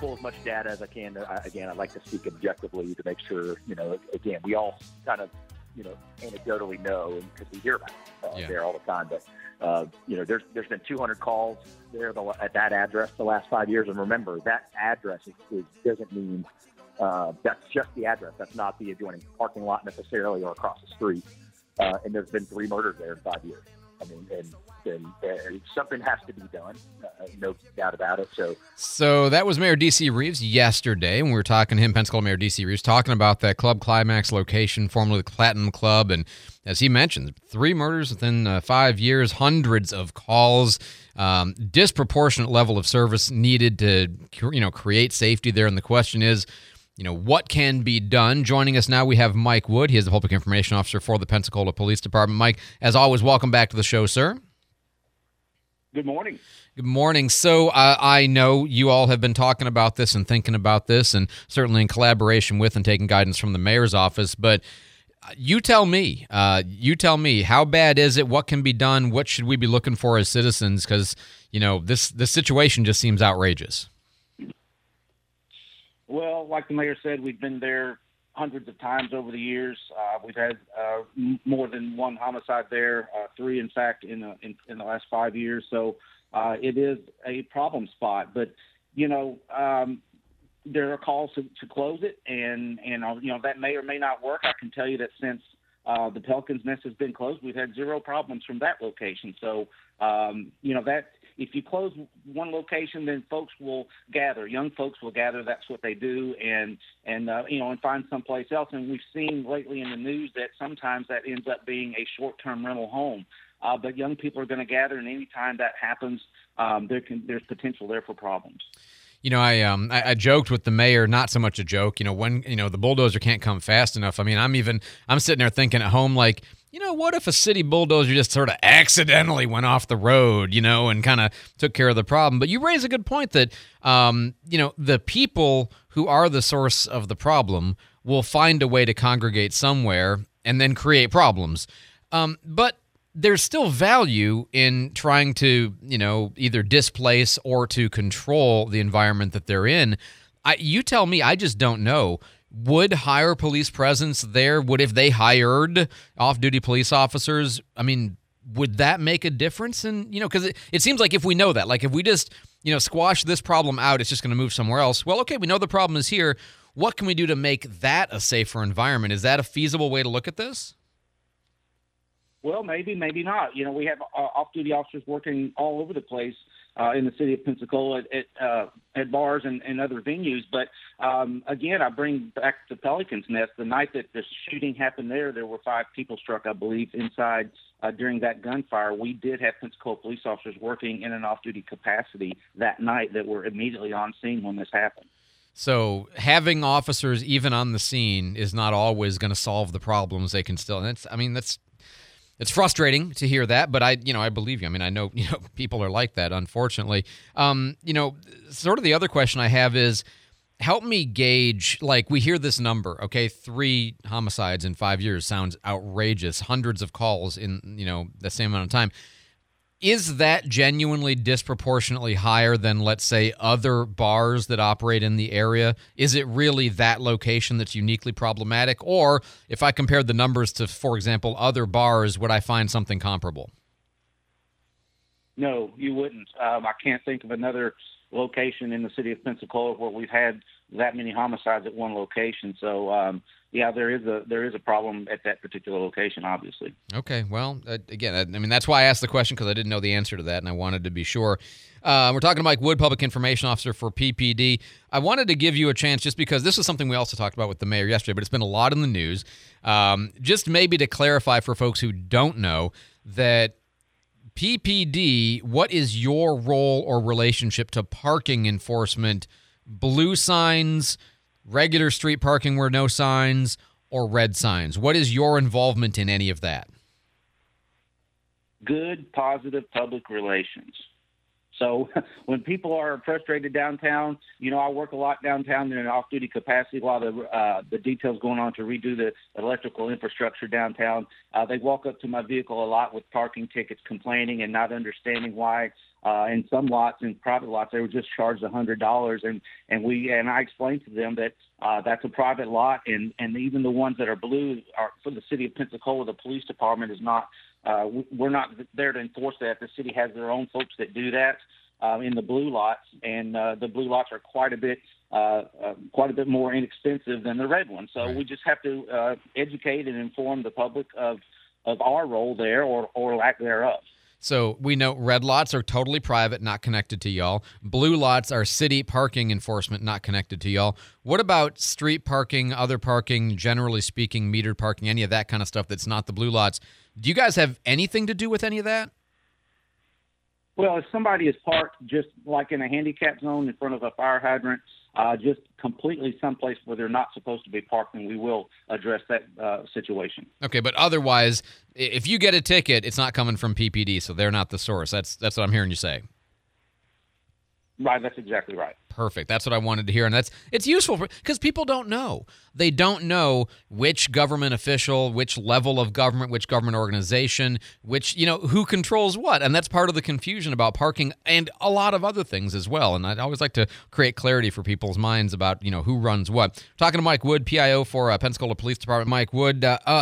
pull as much data as I can. Again, I like to speak objectively to make sure, again, we all kind of, anecdotally know because we hear about it there all the time. But, there's been 200 calls there at that address the last 5 years. And remember, that address doesn't mean that's just the address. That's not the adjoining parking lot necessarily or across the street. And there's been 3 murders there in 5 years. I mean, and something has to be done, no doubt about it. So that was Mayor D.C. Reeves yesterday when we were talking to him, Pensacola Mayor D.C. Reeves, talking about that Club Climax location, formerly the Platinum Club. And as he mentioned, 3 murders within 5 years, hundreds of calls, disproportionate level of service needed to, create safety there. And the question is, what can be done? Joining us now, we have Mike Wood. He is the Public Information Officer for the Pensacola Police Department. Mike, as always, welcome back to the show, sir. Good morning. Good morning. So I know you all have been talking about this and thinking about this, and certainly in collaboration with and taking guidance from the mayor's office. But you tell me, how bad is it? What can be done? What should we be looking for as citizens? Because, this situation just seems outrageous. Well, like the mayor said, we've been there hundreds of times over the years. We've had more than 1 homicide there, 3, in fact, in the last 5 years. So it is a problem spot. But, there are calls to close it, and that may or may not work. I can tell you that since the Pelican's Nest has been closed, we've had 0 problems from that location. So, that if you close one location, then folks will gather. Young folks will gather. That's what they do, and find someplace else. And we've seen lately in the news that sometimes that ends up being a short-term rental home. But young people are going to gather, and any time that happens, there's potential there for problems. I joked with the mayor, not so much a joke, when, the bulldozer can't come fast enough. I mean, I'm sitting there thinking at home, like, what if a city bulldozer just sort of accidentally went off the road, and kind of took care of the problem? But you raise a good point that, the people who are the source of the problem will find a way to congregate somewhere and then create problems. But there's still value in trying to, either displace or to control the environment that they're in. You tell me, I just don't know. Would higher police presence there, if they hired off-duty police officers, would that make a difference? And, because it seems like if we know that, like if we just, squash this problem out, it's just going to move somewhere else. Well, okay, we know the problem is here. What can we do to make that a safer environment? Is that a feasible way to look at this? Well, maybe, maybe not. We have off-duty officers working all over the place in the city of Pensacola at bars and other venues. But, again, I bring back the Pelican's Nest. The night that the shooting happened there were 5 people struck, I believe, inside during that gunfire. We did have Pensacola police officers working in an off-duty capacity that night that were immediately on scene when this happened. So having officers even on the scene is not always going to solve the problems. They can still – it's frustrating to hear that, but I believe you. I know, people are like that, unfortunately. Sort of the other question I have is, help me gauge, like we hear this number, okay, 3 homicides in 5 years sounds outrageous, hundreds of calls in, the same amount of time. Is that genuinely disproportionately higher than, let's say, other bars that operate in the area? Is it really that location that's uniquely problematic? Or if I compared the numbers to, for example, other bars, would I find something comparable? No, you wouldn't. I can't think of another location in the city of Pensacola where we've had that many homicides at one location. So, there is a problem at that particular location, obviously. Okay, well, again, that's why I asked the question, because I didn't know the answer to that, and I wanted to be sure. We're talking to Mike Wood, Public Information Officer for PPD. I wanted to give you a chance, just because this is something we also talked about with the mayor yesterday, but it's been a lot in the news. Just maybe to clarify for folks who don't know, that PPD, what is your role or relationship to parking enforcement? Blue signs, regular street parking where no signs, or red signs? What is your involvement in any of that? Good, positive public relations. So when people are frustrated downtown, I work a lot downtown in an off-duty capacity. A lot of the details going on to redo the electrical infrastructure downtown. They walk up to my vehicle a lot with parking tickets, complaining and not understanding why. In some lots, in private lots, they were just charged $100, and I explained to them that that's a private lot, and even the ones that are blue are for the city of Pensacola. The police department is not. We're not there to enforce that. The city has their own folks that do that in the blue lots, and the blue lots are quite a bit more inexpensive than the red ones. So right. We just have to educate and inform the public of our role there or lack thereof. So we know red lots are totally private, not connected to y'all. Blue lots are city parking enforcement, not connected to y'all. What about street parking, other parking, generally speaking, metered parking, any of that kind of stuff that's not the blue lots? Do you guys have anything to do with any of that? Well, if somebody is parked just like in a handicap zone in front of a fire hydrant, just completely someplace where they're not supposed to be parked, then we will address that situation. Okay, but otherwise, if you get a ticket, it's not coming from PPD, so they're not the source. That's what I'm hearing you say. Right, that's exactly right. Perfect. That's what I wanted to hear, and it's useful because people don't know. They don't know which government official, which level of government, which government organization, who controls what, and that's part of the confusion about parking and a lot of other things as well. And I'd always like to create clarity for people's minds about who runs what. Talking to Mike Wood, PIO for Pensacola Police Department. Mike Wood,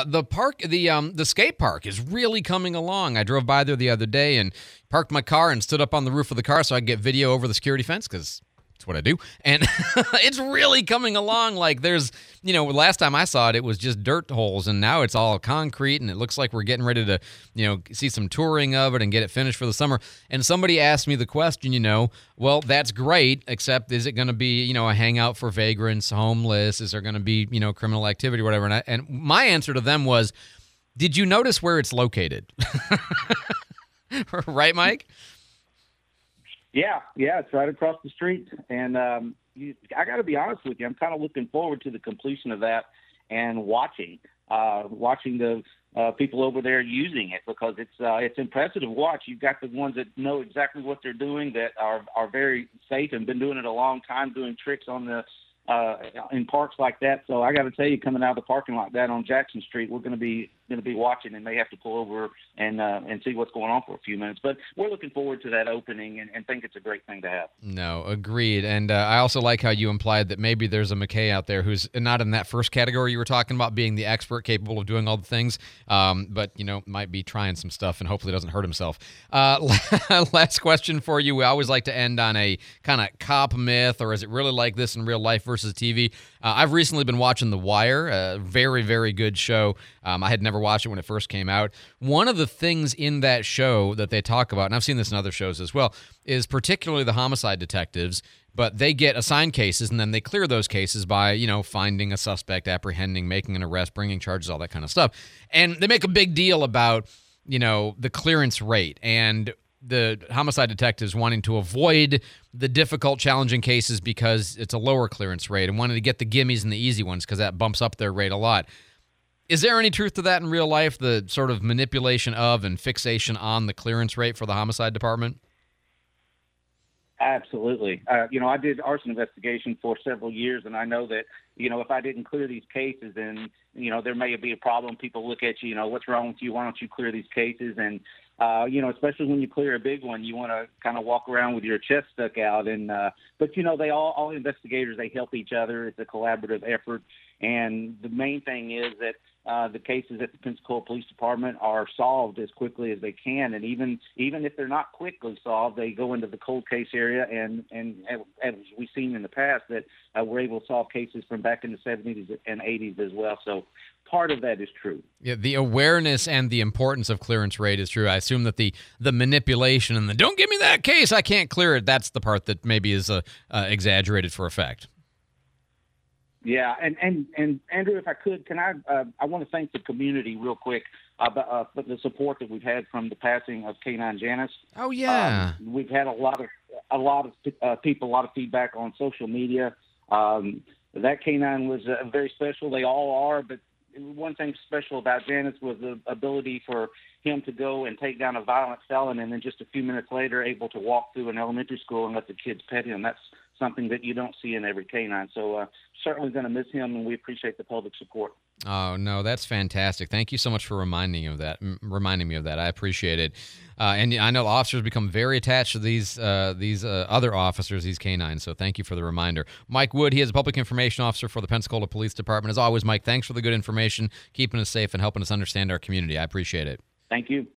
the skate park is really coming along. I drove by there the other day and parked my car and stood up on the roof of the car so I could get video over the security fence because that's what I do. And it's really coming along. Like there's, last time I saw it, it was just dirt holes, and now it's all concrete, and it looks like we're getting ready to, see some touring of it and get it finished for the summer. And somebody asked me the question, well, that's great, except is it going to be, a hangout for vagrants, homeless? Is there going to be, criminal activity, whatever? And my answer to them was, did you notice where it's located? Right, Mike? Yeah, it's right across the street. And I got to be honest with you, I'm kind of looking forward to the completion of that and watching the people over there using it, because it's impressive to watch. You've got the ones that know exactly what they're doing, that are very safe and been doing it a long time, doing tricks on the in parks like that. So I got to tell you, coming out of the parking lot down on Jackson Street, we're going to be watching, and may have to pull over and see what's going on for a few minutes. But we're looking forward to that opening and think it's a great thing to have. No, agreed. And I also like how you implied that maybe there's a McKay out there who's not in that first category you were talking about, being the expert capable of doing all the things, but might be trying some stuff and hopefully doesn't hurt himself. Last question for you. We always like to end on a kind of cop myth, or is it really like this in real life versus TV? I've recently been watching The Wire, a very, very good show. I had never watched it when it first came out. One of the things in that show that they talk about, and I've seen this in other shows as well, is particularly the homicide detectives, but they get assigned cases, and then they clear those cases by, finding a suspect, apprehending, making an arrest, bringing charges, all that kind of stuff. And they make a big deal about, the clearance rate and the homicide detectives wanting to avoid the difficult, challenging cases because it's a lower clearance rate, and wanting to get the gimmies and the easy ones because that bumps up their rate a lot. Is there any truth to that in real life, the sort of manipulation of and fixation on the clearance rate for the homicide department? Absolutely. I did arson investigation for several years, and I know that, if I didn't clear these cases, then, there may be a problem. People look at you, what's wrong with you? Why don't you clear these cases? And, especially when you clear a big one, you want to kind of walk around with your chest stuck out. And but, they all investigators, they help each other. It's a collaborative effort. And the main thing is that the cases at the Pensacola Police Department are solved as quickly as they can, and even if they're not quickly solved, they go into the cold case area, and as we've seen in the past, that we're able to solve cases from back in the 70s and 80s as well. So part of that is true. Yeah, the awareness and the importance of clearance rate is true. I assume that the manipulation and the "don't give me that case, I can't clear it," that's the part that maybe is exaggerated for effect. Yeah, and Andrew, if I could, I want to thank the community real quick for the support that we've had from the passing of K9 Janice. Oh yeah, we've had a lot of people, a lot of feedback on social media. That K9 was very special. They all are, but one thing special about Janice was the ability for him to go and take down a violent felon, and then just a few minutes later able to walk through an elementary school and let the kids pet him. That's something that you don't see in every canine. So certainly going to miss him, and we appreciate the public support. Oh, no, that's fantastic. Thank you so much for reminding me of that. I appreciate it. And I know officers become very attached to these other officers, these canines, so thank you for the reminder. Mike Wood, he is a public information officer for the Pensacola Police Department. As always, Mike, thanks for the good information, keeping us safe and helping us understand our community. I appreciate it. Thank you.